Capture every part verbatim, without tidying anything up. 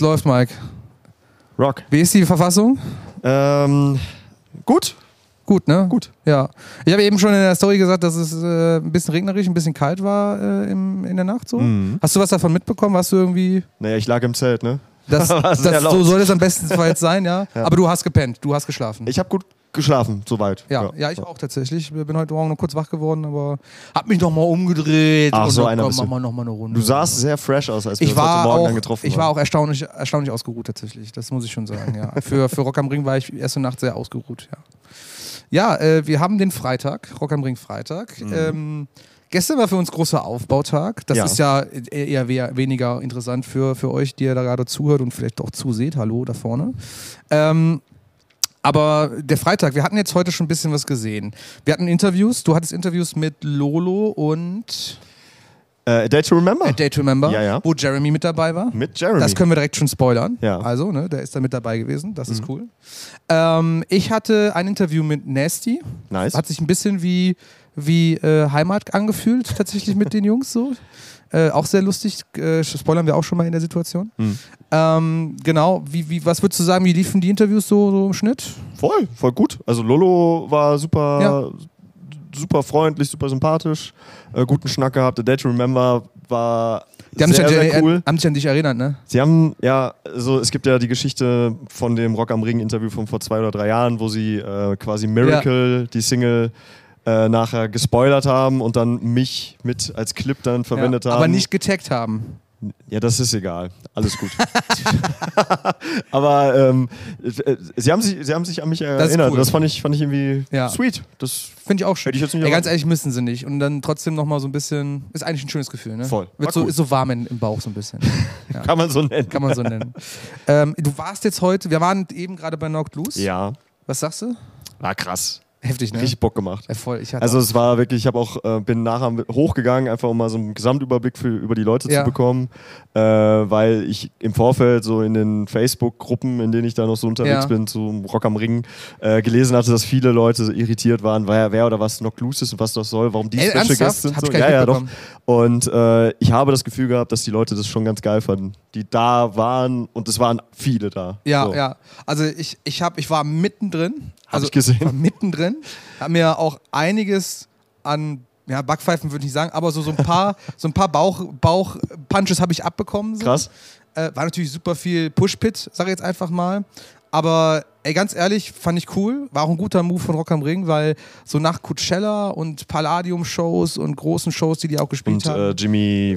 Was läuft, Mike? Rock. Wie ist die Verfassung? Ähm, gut. Gut, ne? Gut. Ja. Ich habe eben schon in der Story gesagt, dass es äh, ein bisschen regnerisch, ein bisschen kalt war äh, im, in der Nacht. So. Mhm. Hast du was davon mitbekommen? Warst du irgendwie... Naja, ich lag im Zelt, ne? Das, das, so soll es am besten sein, ja? Ja. Aber du hast gepennt, du hast geschlafen. Ich habe gut geschlafen, soweit. Ja, ja, ja, ich auch tatsächlich. Ich bin heute Morgen noch kurz wach geworden, aber hab mich nochmal umgedreht. Ach, und so dann, einer komm, bist du. mach mal noch mal eine Runde. Du sahst sehr fresh aus, als wir ich uns war heute Morgen auch, dann getroffen Ich haben. war auch erstaunlich, erstaunlich ausgeruht tatsächlich, das muss ich schon sagen. Ja. für, für Rock am Ring war ich erste Nacht sehr ausgeruht. Ja, ja äh, wir haben den Freitag, Rock am Ring Freitag. Mhm. Ähm, Gestern war für uns großer Aufbautag. Das ja. ist ja eher we- weniger interessant für, für euch, die ihr da gerade zuhört und vielleicht auch zuseht. Hallo da vorne. Ähm, aber der Freitag, wir hatten jetzt heute schon ein bisschen was gesehen. Wir hatten Interviews. Du hattest Interviews mit Lolo und... Äh, A Day to Remember. A Day to Remember, ja, ja. wo Jeremy mit dabei war. Mit Jeremy. Das können wir direkt schon spoilern. Ja. Also, ne, der ist da mit dabei gewesen. Das mhm. ist cool. Ähm, ich hatte ein Interview mit Nasty. Nice. Hat sich ein bisschen wie... wie äh, Heimat angefühlt, tatsächlich mit den Jungs so. Äh, auch sehr lustig, äh, spoilern wir auch schon mal in der Situation. Hm. Ähm, genau, wie, wie, was würdest du sagen, wie liefen die Interviews so, so im Schnitt? Voll, voll gut. Also Lolo war super, ja. super freundlich, super sympathisch, äh, guten Schnack gehabt. The Day to Remember war die haben sehr, sich an, sehr cool. Haben sich an dich erinnert, ne? Sie haben, ja, also es gibt ja die Geschichte von dem Rock am Ring Interview von vor zwei oder drei Jahren, wo sie äh, quasi Miracle, ja. die Single, Äh, nachher gespoilert haben und dann mich mit als Clip dann verwendet ja, haben. Aber nicht getaggt haben. Ja, das ist egal. Alles gut. aber ähm, äh, sie, haben sich, sie haben sich an mich erinnert. Das, cool. das fand, ich, fand ich irgendwie ja. sweet. Das finde ich auch schön. Ich jetzt nicht Ey, ganz ehrlich, müssen sie nicht. Und dann trotzdem nochmal so ein bisschen. Ist eigentlich ein schönes Gefühl, ne? Voll. Wird so, cool. Ist so warm in, im Bauch so ein bisschen. Ja. Kann man so nennen. Kann man so nennen. ähm, du warst jetzt heute, wir waren eben gerade bei Knocked Loose. Ja. Was sagst du? War krass. Heftig, ne? Richtig Bock gemacht. Ja, voll. Ich hatte also es war wirklich, ich habe auch, äh, bin nachher hochgegangen, einfach um mal so einen Gesamtüberblick für, über die Leute ja. zu bekommen, äh, weil ich im Vorfeld so in den Facebook-Gruppen, in denen ich da noch so unterwegs ja. bin, zum Rock am Ring, äh, gelesen hatte, dass viele Leute so irritiert waren, wer, wer oder was Knocked Loose ist und was das soll, warum die Ey, Special Guests sind. Hab so. ich Ja, ja, doch. bekommen. Und äh, ich habe das Gefühl gehabt, dass die Leute das schon ganz geil fanden, die da waren und es waren viele da. Ja, so. ja. Also ich, ich, hab, ich war mittendrin. Hab also ich gesehen. Ich war mittendrin. Hab mir auch einiges an, ja, Backpfeifen würde ich nicht sagen, aber so, so ein paar, so ein paar Bauch, Bauch-Punches habe ich abbekommen. So. Krass. Äh, war natürlich super viel Push-Pit, sage ich jetzt einfach mal. Aber ey, ganz ehrlich, fand ich cool. War auch ein guter Move von Rock am Ring, weil so nach Coachella und Palladium-Shows und großen Shows, die die auch gespielt und, haben. Und äh, Jimmy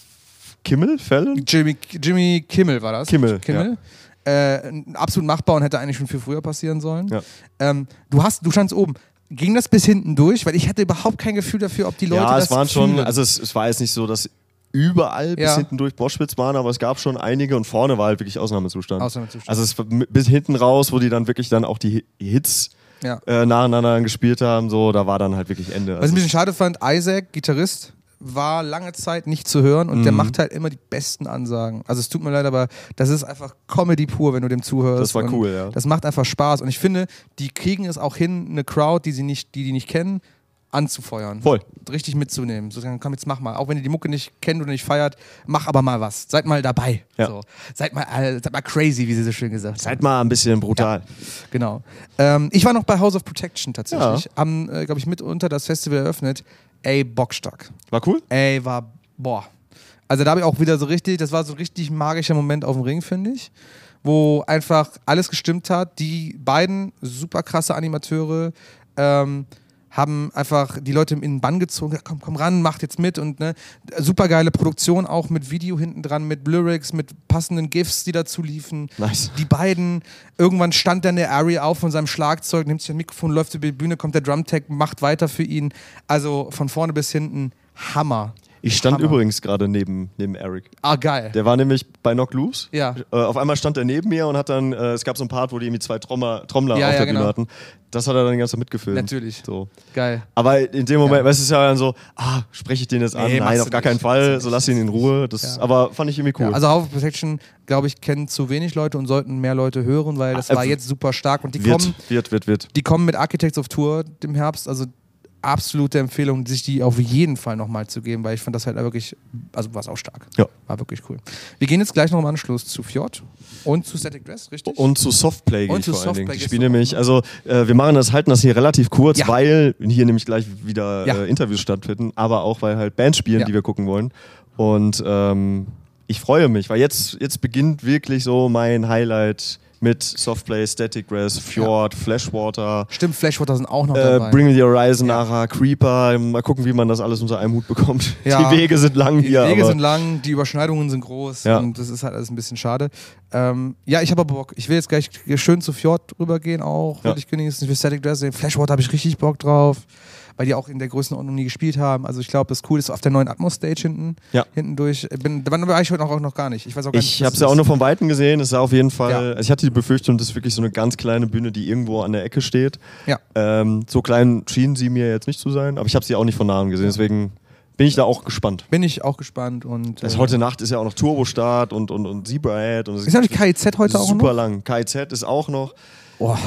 Kimmel? Fallon? Jimmy, Jimmy Kimmel war das. Kimmel, Kimmel. Ja. Äh, absolut machbar und hätte eigentlich schon viel früher passieren sollen. Ja. Ähm, du, hast, du standst oben. Ging das bis hinten durch? Weil ich hatte überhaupt kein Gefühl dafür, ob die Leute ja, das es waren schon, fühlen. also es, es war jetzt nicht so, dass überall bis ja. hinten durch Moshpits waren, aber es gab schon einige und vorne war halt wirklich Ausnahmezustand. Ausnahmezustand. Also es war bis hinten raus, wo die dann wirklich dann auch die Hits ja. äh, nacheinander gespielt haben, so, da war dann halt wirklich Ende. Was also ich ein bisschen schade fand, Isaac, Gitarrist, war lange Zeit nicht zu hören und mhm. der macht halt immer die besten Ansagen. Also es tut mir leid, aber das ist einfach Comedy pur, wenn du dem zuhörst. Das war cool, ja. Das macht einfach Spaß und ich finde, die kriegen es auch hin, eine Crowd, die sie nicht, die, die nicht kennen, anzufeuern. Voll. Richtig mitzunehmen. So sagen, komm, jetzt mach mal. Auch wenn ihr die Mucke nicht kennt oder nicht feiert, mach aber mal was. Seid mal dabei. Ja. So. Seid, mal, äh, seid mal crazy, wie sie so schön gesagt haben. Seid mal ein bisschen brutal. Ja, genau. Ähm, ich war noch bei House of Protection tatsächlich. Ja. Haben, äh, glaube ich, mitunter das Festival eröffnet. Ey, bockstark. War cool? Ey, war, boah. Also da habe ich auch wieder so richtig, das war so ein richtig magischer Moment auf dem Ring, finde ich. Wo einfach alles gestimmt hat. Die beiden super krasse Animateure, ähm, haben einfach die Leute in den Bann gezogen, komm, komm ran, macht jetzt mit und ne, super geile Produktion auch mit Video hinten dran, mit Lyrics, mit passenden GIFs, die dazu liefen. Nice. Die beiden, irgendwann stand dann der Ari auf von seinem Schlagzeug, nimmt sich ein Mikrofon, läuft über die Bühne, kommt der Drumtech, macht weiter für ihn. Also von vorne bis hinten Hammer. Ich stand Hammer. übrigens gerade neben, neben Eric. Ah, geil. Der war nämlich bei Knocked Loose. Ja. Äh, auf einmal stand er neben mir und hat dann, äh, es gab so einen Part, wo die irgendwie zwei Trommler, Trommler Ja, auf ja, der genau. Bühne hatten. Das hat er dann die ganze Zeit mitgefilmt. Natürlich. So. Geil. Aber in dem Moment, Ja. weißt du, es ist ja dann so, ah, spreche ich den jetzt an? Nee, machst Nein, du auf gar nicht. keinen Machst Fall. du So nicht. lass ihn in Ruhe. Das, Ja. Aber fand ich irgendwie cool. Ja, also House of Protection, glaube ich, kennen zu wenig Leute und sollten mehr Leute hören, weil das Ah, äh, war jetzt super stark. Und die wird, kommen, wird, wird, wird. die kommen mit Architects of Tour im Herbst, also absolute Empfehlung, sich die auf jeden Fall nochmal zu geben, weil ich fand das halt wirklich, also war es auch stark. Ja. War wirklich cool. Wir gehen jetzt gleich noch im Anschluss zu Fjord und zu Static Dress, richtig? Und zu Softplay gehe Und ich zu vor allen Dingen. Softplay Ich spiele nämlich, auch, ne? also äh, wir machen das, halten das hier relativ kurz, Ja. weil hier nämlich gleich wieder Ja. äh, Interviews stattfinden, aber auch weil halt Bands spielen, Ja. die wir gucken wollen. Und ähm, ich freue mich, weil jetzt, jetzt beginnt wirklich so mein Highlight mit Softplay, Static Dress, Fjord, ja. Flashwater. Stimmt, Flashwater sind auch noch äh, dabei. Bring Me the Horizon, Ja. nachher, Creeper. Mal gucken, wie man das alles unter einem Hut bekommt. Ja. Die Wege sind lang Die hier. Wege aber sind lang, die Überschneidungen sind groß Ja. und das ist halt alles ein bisschen schade. Ähm, ja, ich habe aber Bock. Ich will jetzt gleich schön zu Fjord rübergehen auch, will Ja. ich genießen. Ich will Static Dress sehen. Flashwater habe ich richtig Bock drauf, weil die auch in der Größenordnung nie gespielt haben. Also ich glaube, das cool ist auf der neuen Atmos-Stage hinten, Ja. hinten durch. Bin, wann war ich heute auch noch gar nicht. Ich weiß auch gar nicht, Ich was habe es das ja auch ist. nur von Weitem gesehen. Es sah auf jeden Fall. Ja. Also ich hatte die Befürchtung, das ist wirklich so eine ganz kleine Bühne, die irgendwo an der Ecke steht. Ja. Ähm, so klein schienen sie mir jetzt nicht zu sein, aber ich habe sie auch nicht von nahem gesehen. Deswegen bin ich da auch gespannt. Bin ich auch gespannt. Und, Also äh, heute Nacht ist ja auch noch Turbostart und, und, und Zebrahead. Und es ist ja nicht K I Z heute auch super noch? lang. K I Z ist auch noch. Boah.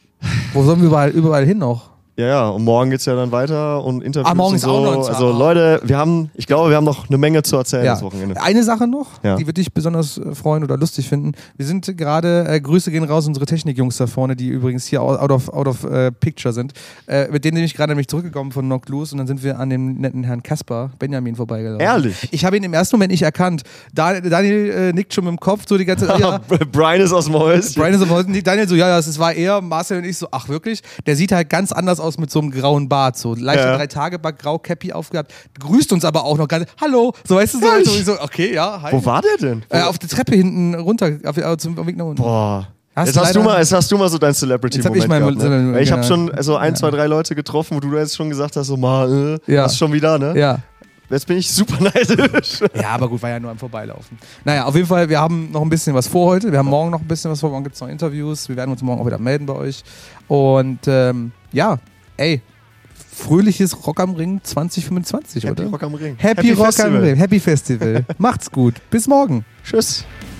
Wo sollen wir überall, überall hin noch? Ja, ja, und morgen geht's ja dann weiter und Interviews Ah, morgen und ist so. auch noch ein Tag. Also Leute, wir haben, ich glaube, wir haben noch eine Menge zu erzählen Ja. das Wochenende. Eine Sache noch, Ja. die wird dich besonders äh, freuen oder lustig finden. Wir sind gerade, äh, Grüße gehen raus, unsere Technikjungs da vorne, die übrigens hier out of, out of äh, picture sind. Äh, mit denen bin ich gerade nämlich zurückgekommen von Knocked Loose und dann sind wir an dem netten Herrn Kasper, Benjamin, vorbeigelaufen. Ehrlich? Ich habe ihn im ersten Moment nicht erkannt. Da, Daniel äh, nickt schon mit dem Kopf so die ganze Zeit. Ja. Brian ist aus dem Häuschen. Brian ist am Häuschen, Daniel so, ja, ja, es war er, Marcel und ich so, ach wirklich? Der sieht halt ganz anders aus mit so einem grauen Bart, so leichter Ja. drei Tage Bart, grau Cappy aufgehabt, grüßt uns aber auch noch ganz, hallo, so weißt du, so, Ehrlich? so, so okay, ja, hi. Wo war der denn? Äh, auf der Treppe hinten runter, auf, auf, zum Weg nach unten. Boah. Hast Jetzt du hast, du leider- mal, jetzt hast du mal so dein Celebrity-Moment Jetzt hab ich gehabt, meinen- ne? Ich habe genau. schon so ein, Ja. zwei, drei Leute getroffen, wo du jetzt schon gesagt hast, so mal, äh, Ja. hast schon wieder, ne? Ja. Jetzt bin ich super neidisch. Ja, aber gut, war ja nur am Vorbeilaufen. Naja, auf jeden Fall, wir haben noch ein bisschen was vor heute. Wir haben morgen noch ein bisschen was vor. Morgen gibt es noch Interviews. Wir werden uns morgen auch wieder melden bei euch. Und ähm, ja, ey, fröhliches Rock am Ring zwanzig fünfundzwanzig, Happy oder? Rock am Ring. Happy, Happy Rock Festival. am Ring. Happy Festival. Macht's gut. Bis morgen. Tschüss.